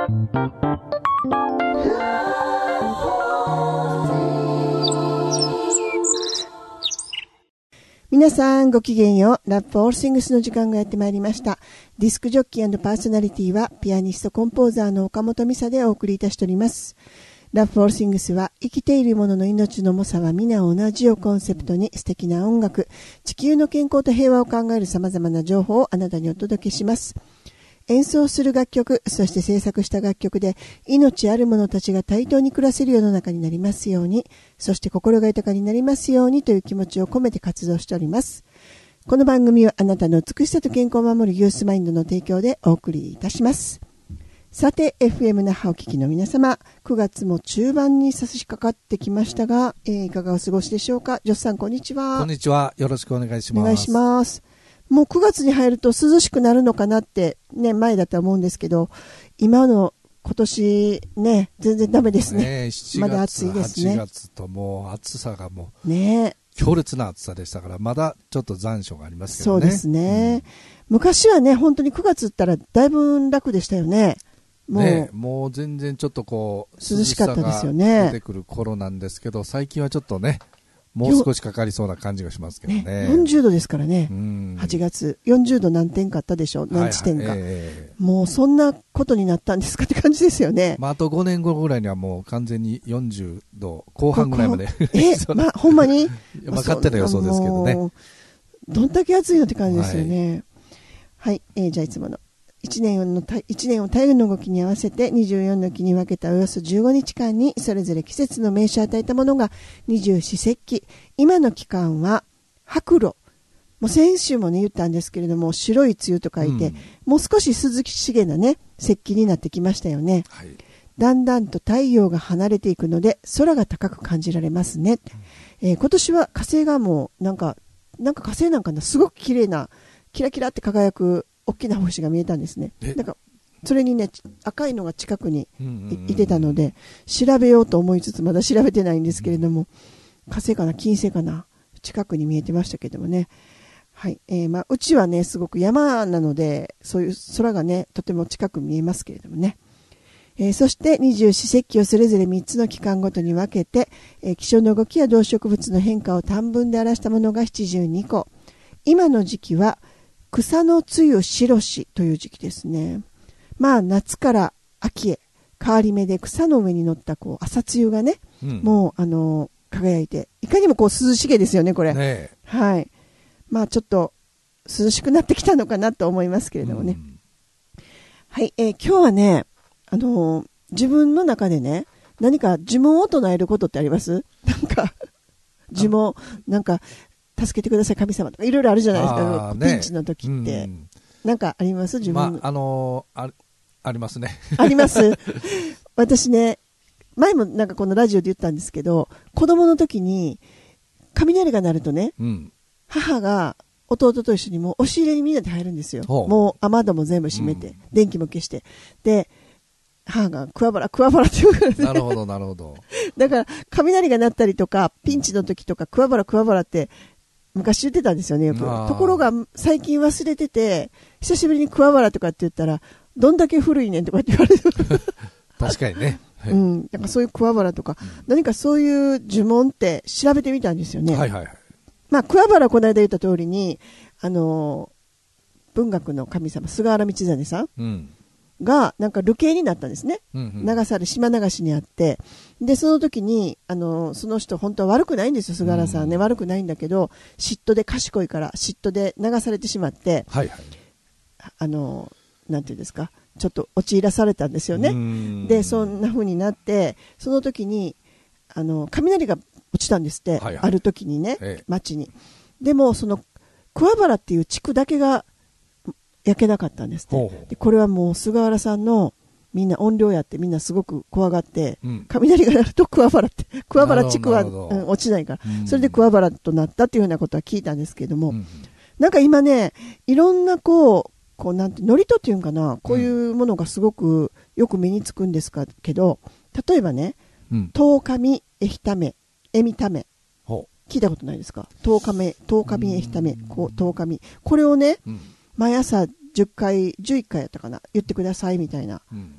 皆さんごきげんよう。ラップオールシングスの時間がやってまいりました。ディスクジョッキー&パーソナリティはピアニストコンポーザーの岡本美沙でお送りいたしております。ラップオールシングスは生きている者の命の重さは皆同じをコンセプトに素敵な音楽、地球の健康と平和を考える様々な情報をあなたにお届けします。演奏する楽曲、そして制作した楽曲で命ある者たちが対等に暮らせる世の中になりますように、そして心が豊かになりますようにという気持ちを込めて活動しております。この番組はあなたの美しさと健康を守るユースマインドの提供でお送りいたします。さて FM 那覇お聞きの皆様、9月も中盤に差し掛かってきましたが、いかがお過ごしでしょうか。ジョスさんこんにちは。 こんにちは、よろしくお願いします。 お願いします。もう9月に入ると涼しくなるのかなってね、前だと思うんですけど、今年ね、全然ダメですね。まだ暑いですね。 8月ともう暑さがもうね、強烈な暑さでしたから、まだちょっと残暑がありますけどね。 そうですね、昔はね、本当に9月ったらだいぶ楽でしたよね。 もう全然ちょっとこう涼しかったですよね。 出てくる頃なんですけど、最近はちょっとね、もう少しかかりそうな感じがしますけどね。 40度ですからね。8月40度何点かあったでしょ、何地点か、もうそんなことになったんですかって感じですよね。 あと5年後ぐらいにはもう完全に40度後半ぐらいまでほんまに勝手な予想ですけどね。 どんだけ暑いのって感じですよね。はい、じゃあいつもの1年を太陽の動きに合わせて24の期に分けたおよそ15日間にそれぞれ季節の名称を与えたものが二十四節気。今の期間は白露、もう先週もね言ったんですけれども、白い梅雨と書いて、もう少し涼しげなね節気になってきましたよね。だんだんと太陽が離れていくので空が高く感じられますね。今年は火星がもうなんか火星なんかな、すごく綺麗なキラキラって輝く大きな星が見えたんですね。なんかそれにね、赤いのが近くにいてたので調べようと思いつつまだ調べてないんですけれども、火星かな金星かな、近くに見えてましたけどもね。はい、うちはねすごく山なのでそういう空がねとても近く見えますけれどもね。そして二十四節気をそれぞれ3つの期間ごとに分けて、気象の動きや動植物の変化を短文で表したものが72個。今の時期は草の露白しという時期ですね。夏から秋へ変わり目で草の上に乗ったこう朝露がね、もう輝いて、いかにもこう涼しげですよねこれ。はい。ちょっと涼しくなってきたのかなと思いますけれどもね。はい、今日はね、自分の中でね、何か呪文を唱えることってあります？なんか呪文、なんか助けてください神様とかいろいろあるじゃないですか、ピンチの時って。なんかあります？自分ありますね。 あります。私ね、前もなんかこのラジオで言ったんですけど、子供の時に雷が鳴るとね、母が弟と一緒にもう押し入れにみんなで入るんですよ。もう雨戸も全部閉めて、電気も消して、で母がクワバラって言うからね。 なるほどなるほど。 だから雷が鳴ったりとかピンチの時とかクワバラって昔言ってたんですよねよく。ところが最近忘れてて、久しぶりにクワバラとかって言ったらどんだけ古いねんとかって言われて確かにね、 なんかそういうクワバラとか、何かそういう呪文って調べてみたんですよね。クワバラこの間言った通りに文学の神様菅原道真さん、がなんか流刑になったんですね。流され島流しにあって、でその時にその人本当は悪くないんですよ、菅原さんね、悪くないんだけど嫉妬で賢いから嫉妬で流されてしまって、なんていうんですか、ちょっと陥らされたんですよね。でそんな風になって、その時に雷が落ちたんですって、ある時にね、町に。でもその桑原っていう地区だけが焼けなかったんですって。でこれはもう菅原さんのみんな怨霊やってみんなすごく怖がって、雷が鳴ると桑原地区は、落ちないから、それで桑原となったっていうようなことは聞いたんですけれども、なんか今ね、いろんなこうなんて祝詞っていうんかな、こういうものがすごくよく目につくんですけど、例えばね、十日えひためえみため、聞いたことないですか？十日えひため、十日、これをね、毎朝11回やったかな、言ってくださいみたいな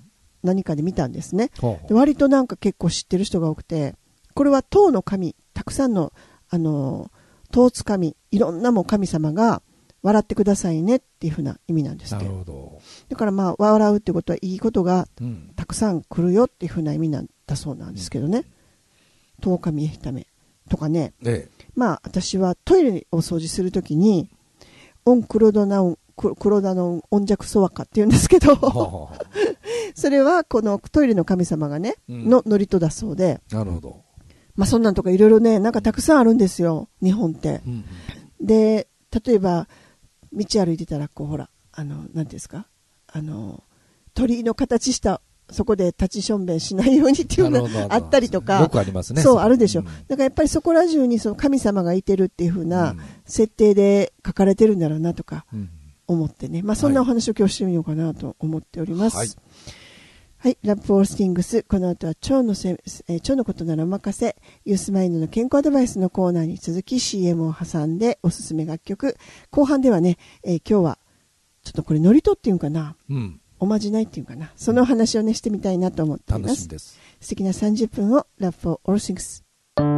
何かで見たんですね。 ほうほうで割となんか結構知ってる人が多くて、これは唐の神、たくさんの唐津神、いろんなもう神様が笑ってくださいねっていうふうな意味なんですなって。 るほど。 だからまあ笑うってことはいいことがうん。 たくさん来るよっていうふうな意味なんだそうなんですけどね。唐神愛媛とかね。 えまあ私はトイレを掃除するときにオン黒田のオンジャクソワカって言うんですけど、 ほうほうほそれはこのトイレの神様がね、 うんの祝詞だそうで、 うなるほど。 まあそんなんとかいろいろね、なんかたくさんあるんですよ、日本って。 うんで、例えば道歩いてたらこうほら、なんていうんですか、鳥居の形したそこで立ちしょんべんしないようにっていうのがあったりとか、 よくありますね。 そうあるでしょ。 うんだからやっぱりそこら中にその神様がいてるっていう風うなん設定で書かれてるんだろうなとかうん思ってね、まあそんなお話を今日してみようかなと思っております。 はいはい、ラップオールスティングス。この後は腸のことならお任せ、ユースマインドの健康アドバイスのコーナーに続き CM を挟んでおすすめ楽曲。後半ではね、今日はちょっとこれノリとっていうんかな、 うん。 おまじないっていうかな、その話をねしてみたいなと思っています。 楽しみです。 素敵な30分をラップオールスティングス。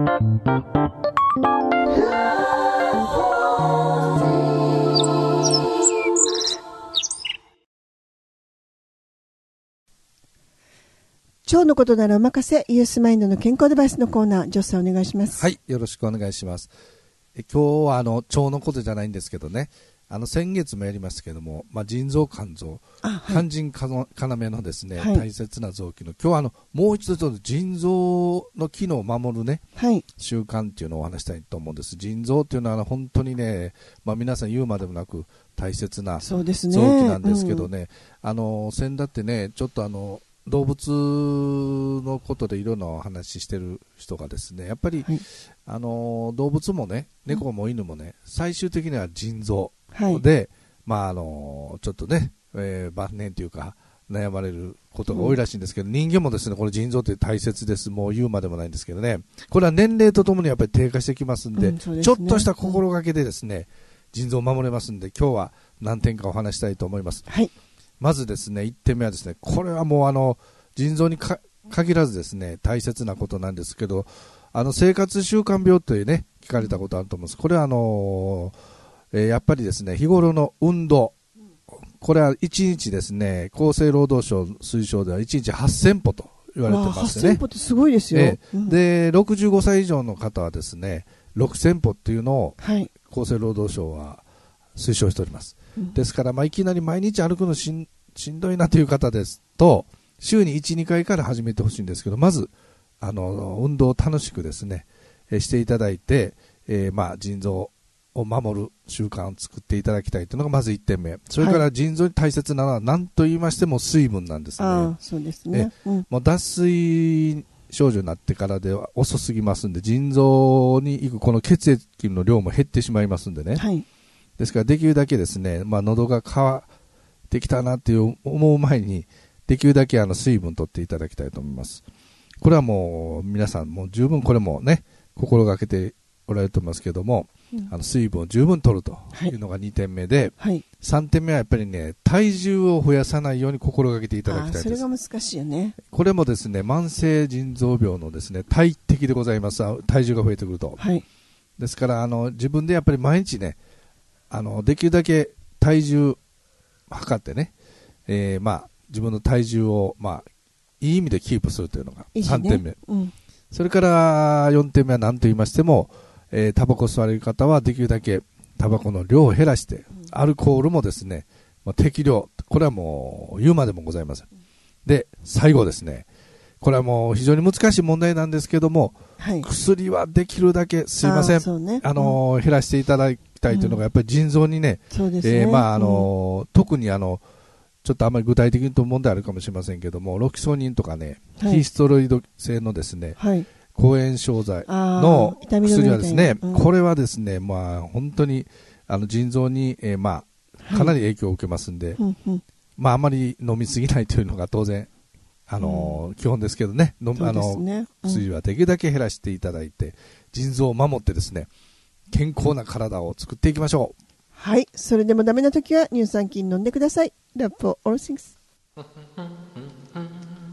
腸のことならお任せ、ユースマインドの健康アドバイスのコーナー、ジョスさんお願いします。 はい、よろしくお願いします。今日は腸のことじゃないんですけどね、先月もやりましたけども、腎臓、肝臓、肝腎要のですね、 はい大切な臓器の、今日はもう一度ちょっと腎臓の機能を守るね、 はい。 習慣っていうのをお話したいと思うんです。腎臓っていうのは本当にね、皆さん言うまでもなく大切な臓そうですね。 器なんですけどね、先だってね、ちょっと動物のことでいろんなお話ししてる人がですね、やっぱり、 はい、 動物もね、猫も犬もね、最終的には腎臓はい、 で、ちょっとね、晩年というか悩まれることが多いらしいんですけど、人間もですね、これ腎臓って大切です。もう言うまでもないんですけどね、これは年齢とともにやっぱり低下してきますんで、 そうですね、 ちょっとした心がけでですね、腎臓を守れますんで、今日は何点かお話したいと思います。 はい。 まずですね、1点目はですね、これはもう腎臓に限らずですね、大切なことなんですけど、生活習慣病というね、聞かれたことあると思うんです。これはやっぱりですね、日頃の運動、これは1日ですね、厚生労働省推奨では1日8000歩と言われてましてね。 8000歩ってすごいですよ。 で、65歳以上の方はですね、6000歩っていうのをはい、 厚生労働省は推奨しております。ですから、いきなり毎日歩くのしんどいなという方ですと、週に1、2回から始めてほしいんですけど、まず運動を楽しくですね、していただいて、腎臓を守る習慣を作っていただきたいというのがまず1点目。それから腎臓に大切なのは何と言いましても水分なんですね。 そうですね。 もう脱水症状になってからでは遅すぎますんで、腎臓に行くこの血液の量も減ってしまいますんでね。 はい、 ですからできるだけですね、喉が渇いてきたなって思う前に、できるだけ水分取っていただきたいと思います。これはもう皆さんもう十分これもね、心がけておられると思いますけども、水分を十分取るというのが2点目で、 はい、 3点目はやっぱりね、体重を増やさないように心がけていただきたいです。 それが難しいよね。 これもですね、慢性腎臓病のですね、大敵でございます。体重が増えてくると。 はい、ですから自分でやっぱり毎日ね、できるだけ体重測ってね、自分の体重を、いい意味でキープするというのが3点目。それから4点目は何と言いましても、タバコ吸われる方はできるだけタバコの量を減らして、アルコールもですね、適量、これはもう言うまでもございません。で、最後ですね、これはもう非常に難しい問題なんですけども、薬はできるだけすいません、減らしていただきたいというのがやっぱり腎臓にね、特にちょっとあまり具体的にと問題あるかもしれませんけども、ロキソニンとかね、非ステロイド性のですね、抗炎症剤の薬はですね、これはですね、本当に腎臓にかなり影響を受けますんで、あまり飲みすぎないというのが当然基本ですけどね、薬はできるだけ減らしていただいて、腎臓を守ってですね、健康な体を作っていきましょう。 はい、それでもダメな時は乳酸菌飲んでください。ラップオールシングス。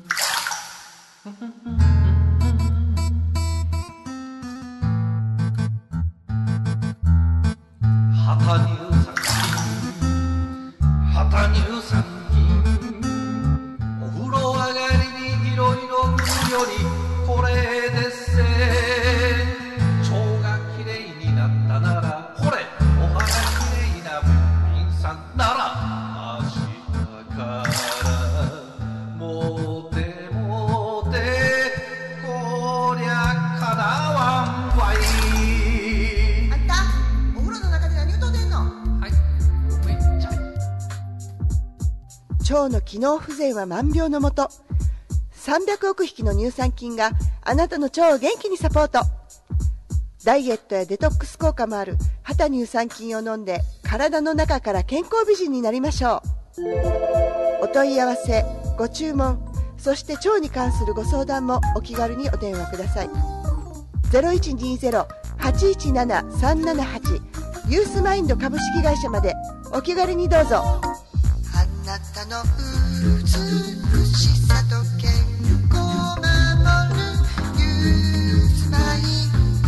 よりこれでせ腸がきれいになったならほれお腹きれいな文民さんなら明日からもてもてこりゃかなわんわい。 あんたお風呂の中で何歌うてんの。 はいめっちゃ腸の機能不全は万病のもと。300億匹の乳酸菌があなたの腸を元気にサポート。ダイエットやデトックス効果もある肌乳酸菌を飲んで体の中から健康美人になりましょう。お問い合わせご注文そして腸に関するご相談もお気軽にお電話ください。 0120-817-378 ユースマインド株式会社までお気軽にどうぞ。あなたの美しさと健康を守るユースマイン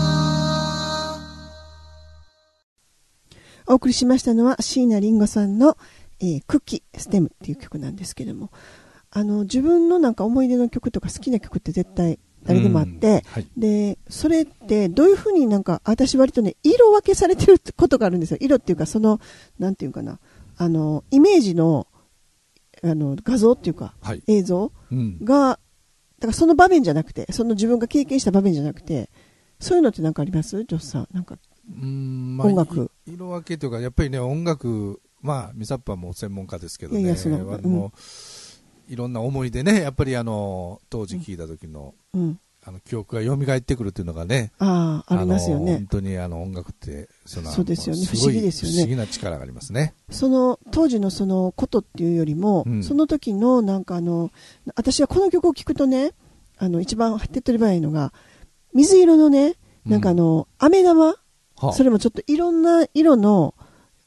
ド。お送りしましたのは椎名林檎さんの、クッキーステムっていう曲なんですけども、自分のなんか思い出の曲とか好きな曲って絶対誰でもあって、はい、でそれってどういうふうになんか私割とね色分けされてることがあるんですよ。色っていうかそのなんていうかなイメージの画像っていうか、はい、映像が、だからその場面じゃなくてその自分が経験した場面じゃなくてそういうのって何かあります？ジョスさんなんかまあ、音楽色分けというかやっぱりね音楽まあミサップはもう専門家ですけどね、いやいやいろんな思い出ねやっぱり当時聴いた時の、記憶が蘇ってくるっていうのがねありますよね。 本当に音楽ってそうですよね。不思議ですよね。 不思議な力がありますね。 その当時のそのことっていうよりも、その時のなんか私はこの曲を聴くとね一番手っ取り早いのが水色のねなんか飴玉、それもちょっといろんな色の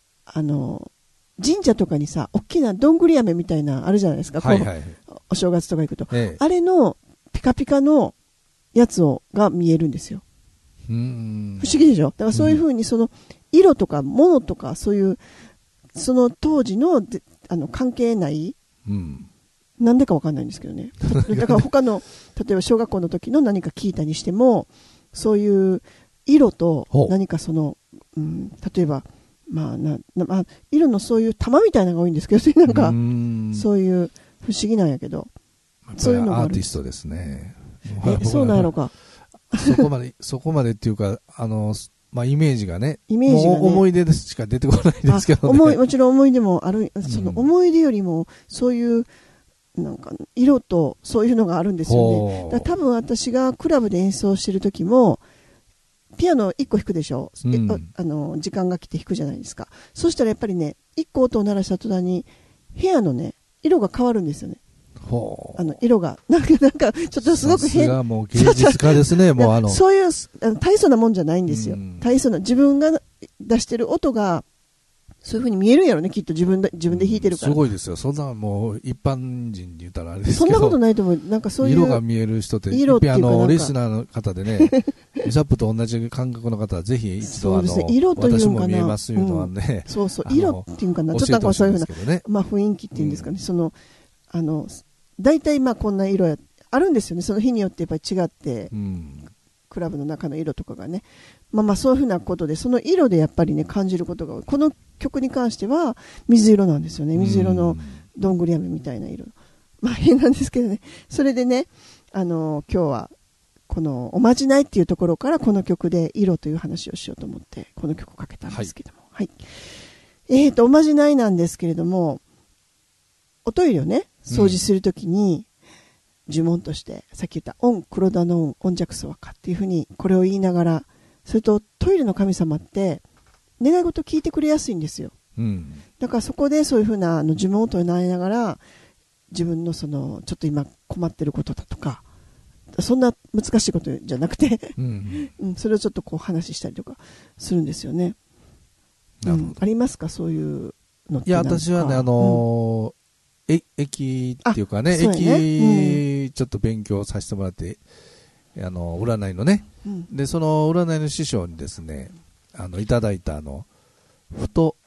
神社とかにさ大きなどんぐり飴みたいなあるじゃないですか、はいはい、お正月とか行くと、あれのピカピカのやつが見えるんですよ。不思議でしょ。だからそういう風にその色とか物とかそういうその当時の関係ない、なんでかわかんないんですけどね。だから他の例えば小学校の時の何か聞いたにしてもそういう色と何かその、例えば色のそういう玉みたいなのが多いんですけど、なんかそういう不思議なんやけど、 そういうのがある。アーティストですね。 そうなんやろか。 そこまでっていうかイメージがね、思い出でしか出てこないですけどね。 もちろん思い出もある。その思い出よりもそういうなんか色とそういうのがあるんですよね。だから多分私がクラブで演奏してる時もピアノ1個弾くでしょ、時間が来て弾くじゃないですか。そしたらやっぱりね1個音を鳴らした途端に部屋のね色が変わるんですよね。色がなんかちょっとすごく変。 さすがもう芸術家ですね。もうそういう大層なもんじゃないんですよ。大層な自分が出してる音がそういう風に見えるんやろね、きっと自分で弾いてるから。 すごいですよ。そんなもう一般人に言ったらあれですけど。 そんなことないと思う。なんかそういう色が見える人ってリスナーの方でね、ミサップと同じ感覚の方はぜひ一度色という私も見えますいうのはね、 そう色っていうかな、ちょっとなんかそういう風な雰囲気っていうんですかね。その大体こんな色あるんですよね。その日によってやっぱり違って、クラブの中の色とかがね、そういうふうなことでその色でやっぱりね感じることが多い。この曲に関しては水色なんですよね。水色のどんぐり飴みたいな色。変なんですけどね。それでね今日はこのおまじないっていうところからこの曲で色という話をしようと思ってこの曲をかけたんですけども、はい、おまじないなんですけれども、おトイレをね掃除するときに、呪文としてさっき言ったオン黒田のオンジャクソワカっていうふうにこれを言いながら、それとトイレの神様って願い事聞いてくれやすいんですよ、だからそこでそういうふうな呪文を唱えながら自分のそのちょっと今困ってることだとか、そんな難しいことじゃなくてそれをちょっとこう話したりとかするんですよね。ありますかそういうのって。 いや私はね駅っていうかね、駅ちょっと勉強させてもらって占いのね、でその占いの師匠にですねいただいたふと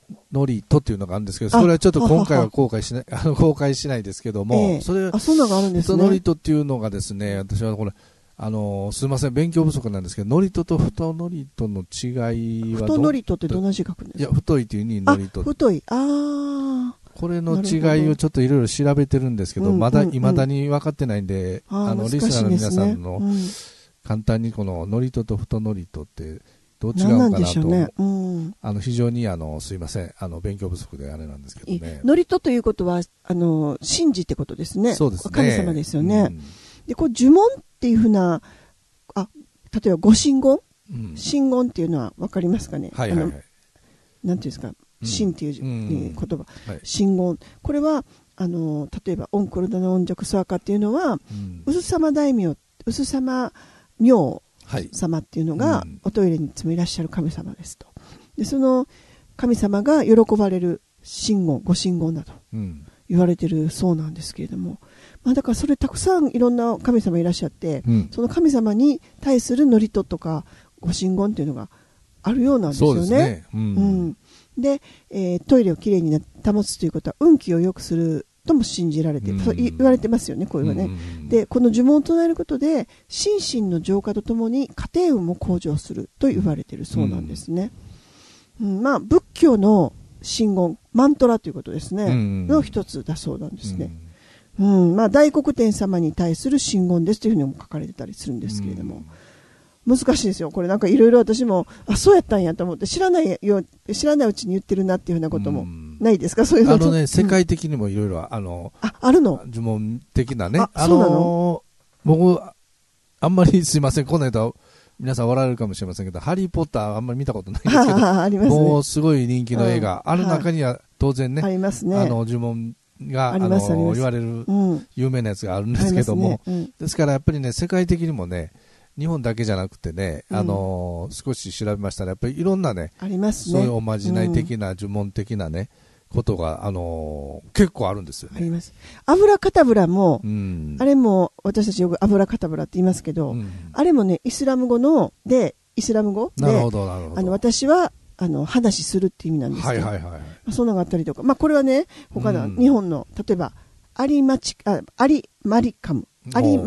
ノリトっていうのがあるんですけど、それはちょっと今回は公開しないですけども、それそんなのがあるんですね。 太ノリトっていうのがですね、私はこれ、すいません、勉強不足なんですけど、ノリトと太ノリトの違いは太ノリトってどんな字書くんですか？ いや、太いっていうにノリト。 太い。 これの違いをちょっといろいろ調べてるんですけど、まだ未だに分かってないんで、リスナーの皆さんの、簡単にこのノリトと太ノリトってどう違うかなと、ね、非常にすいません、勉強不足であれなんですけどね。 ノリトということは神事ってことですね。 そうですね。 神様ですよね。でこう呪文っていうふうな例えばご神言、神言っていうのは分かりますかね。なんていうんですか、神っていう言葉、神言。これは例えばオンクルダの音読ソアカっていうのは、うすさま大名、うすさま明様っていうのが、おトイレにいつもいらっしゃる神様ですと。でその神様が喜ばれる神言、ご神言だと言われてるそうなんですけれども、だからそれたくさんいろんな神様いらっしゃって、その神様に対する祝詞とかご神言っていうのがあるようなんですよね。そうですね。で、トイレをきれいに保つということは運気を良くするとも信じられて、そう言われてますよね、これはね。でこの呪文を唱えることで心身の浄化とともに家庭運も向上すると言われているそうなんですね。仏教の神言、マントラということですね、の一つだそうなんですね。大黒天様に対する神言ですというふうにも書かれてたりするんですけれども、難しいですよこれ。なんかいろいろ私もそうやったんやと思って、知らないうちに言ってるなっていうふうなこともないですか？そういうの世界的にもいろいろあるの呪文的なね。 そうなの？ 僕あんまりすいません、この間皆さんおられるかもしれませんけど、ハリーポッターあんまり見たことないんですけど、 ありますね、 もうすごい人気の映画、ある中には当然ね、 ありますね、 呪文が言われる有名なやつがあるんですけども、ですからやっぱりね、世界的にもね、日本だけじゃなくてね、少し調べましたらやっぱりいろんなね、 ありますね、 そういうおまじない的な、呪文的なねことが、結構あるんですよね。 あります。アブラカタブラも、あれも私たちよくアブラカタブラって言いますけど、あれもねイスラム語でなるほどなるほど、 私は話するって意味なんですけど、そんなのがあったりとか、これはね他の日本の例えばアリマチカム、アチマリカム、アチ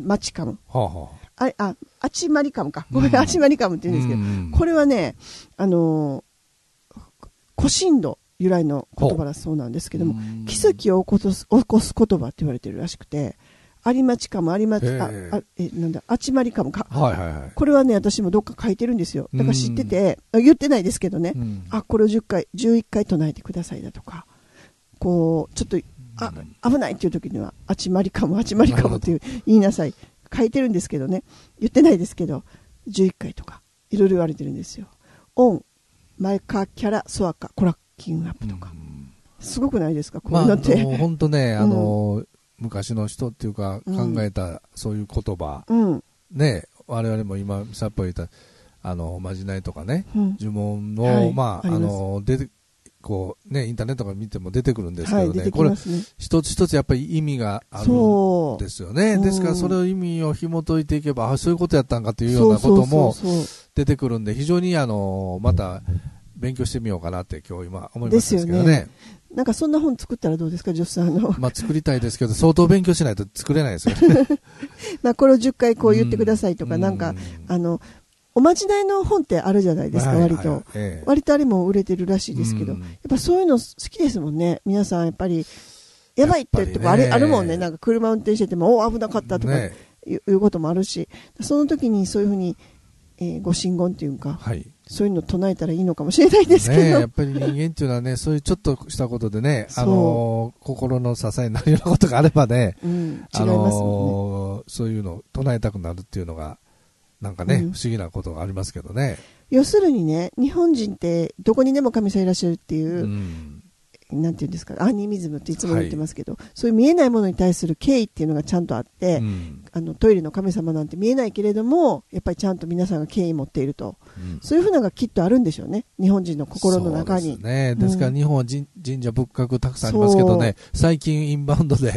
マリカムって言うんですけど、これはね古神道由来の言葉だそうなんですけども、奇跡を起こす言葉って言われてるらしくて、アリマチカム、アチマリカムか、これはね私もどっか書いてるんですよ。だから知ってて、言ってないですけどね、これを11回唱えてくださいだとか、こうちょっと危ないっていう時にはアチマリカムっていう言いなさい、書いてるんですけどね、言ってないですけど11回とかいろいろ言われてるんですよ。オンマイカキャラソアカコラキングアップとか、すごくないですかこういうのって。 本当ね、昔の人っていうか考えたそういう言葉、ね、我々も今さっぱり言ったまじないとかね、呪文をこうね、インターネットとか見ても出てくるんですけどね、これ一つ一つやっぱり意味があるんですよね。ですからそれを意味を紐解いていけば、そういうことやったんかというようなことも出てくるんで、非常にまた勉強してみようかなって今日今思いますけどね。 なんかそんな本作ったらどうですか、ジョスさん。 作りたいですけど、相当勉強しないと作れないですよね。 これを10回こう言ってくださいとか、なんかおまじないの本ってあるじゃないですか、割とあれも売れてるらしいですけど、やっぱそういうの好きですもんね、皆さん。やっぱりやばいってとかあるもんね。なんか車運転してても危なかったとかいうこともあるし、その時にそういうふうにご神言っていうか、そういうの唱えたらいいのかもしれないですけど、 やっぱり人間っていうのはね、そういうちょっとしたことでね、心の支えになるようなことがあればね、 違いますもんね。 そういうのを唱えたくなるっていうのがなんかね、不思議なことがありますけどね。 要するにね、日本人ってどこにでも神さんいらっしゃるっていう、なんていうんですか、アニミズムっていつも言ってますけど、そういう見えないものに対する敬意っていうのがちゃんとあって、トイレの神様なんて見えないけれども、やっぱりちゃんと皆さんが敬意持っていると、そういうふうなのがきっとあるんでしょうね、日本人の心の中に。 そうですね。ですから日本は神社仏閣たくさんありますけどね、最近インバウンドで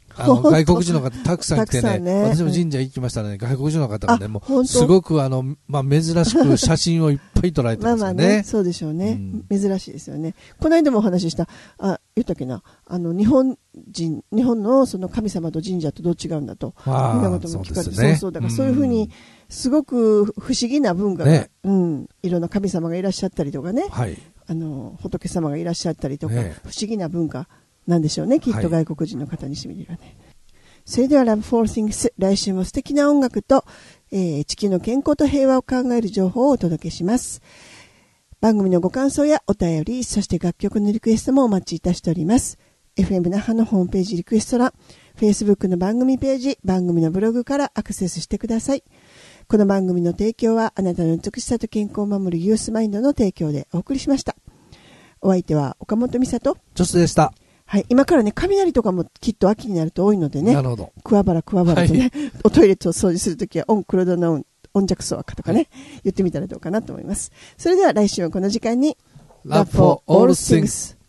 外国人の方たくさん来てね、 ね、 私も神社行きましたらね、外国人の方がね、もうすごく珍しく写真をいっぱい撮られてますよね。 ね、そうでしょうね、珍しいですよね。この間もお話しした、言ったっけな、日本のその神様と神社とどう違うんだと、 そうですね。 そうだからそういうふうに、すごく不思議な文化が、ね、いろんな神様がいらっしゃったりとかね、 はい、 仏様がいらっしゃったりとか、ね、不思議な文化なんでしょうね、きっと外国人の方にしてみればね。はい、それでは Love for Things、 来週も素敵な音楽と、地球の健康と平和を考える情報をお届けします。番組のご感想やお便り、そして楽曲のリクエストもお待ちいたしております。FM 那覇のホームページリクエスト欄、Facebook の番組ページ、番組のブログからアクセスしてください。この番組の提供はあなたの美しさと健康を守るユースマインドの提供でお送りしました。お相手は岡本美里、 ジョスでした。 はい、今からね、雷とかもきっと秋になると多いのでね、 なるほど、 桑原とね、はい、おトイレットを掃除するときはオンクロドナウン、オンジャクソワカとかね、はい、言ってみたらどうかなと思います。それでは来週はこの時間に Love for all things